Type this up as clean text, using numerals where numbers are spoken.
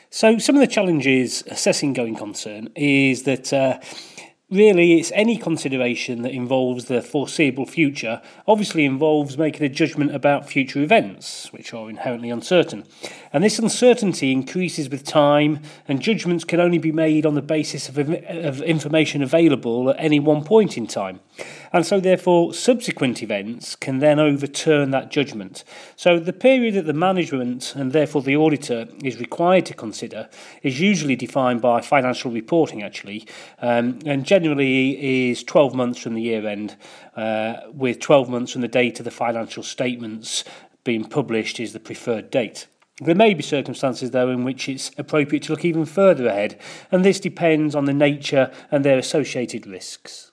So some of the challenges assessing going concern is that really it's any consideration that involves the foreseeable future obviously involves making a judgment about future events, which are inherently uncertain. And this uncertainty increases with time, and judgments can only be made on the basis of information available at any one point in time. And so therefore subsequent events can then overturn that judgment. So the period that the management and therefore the auditor is required to consider is usually defined by financial reporting actually, and generally is 12 months from the year end, with 12 months from the date of the financial statements being published is the preferred date. There may be circumstances, though, in which it's appropriate to look even further ahead, and this depends on the nature and their associated risks.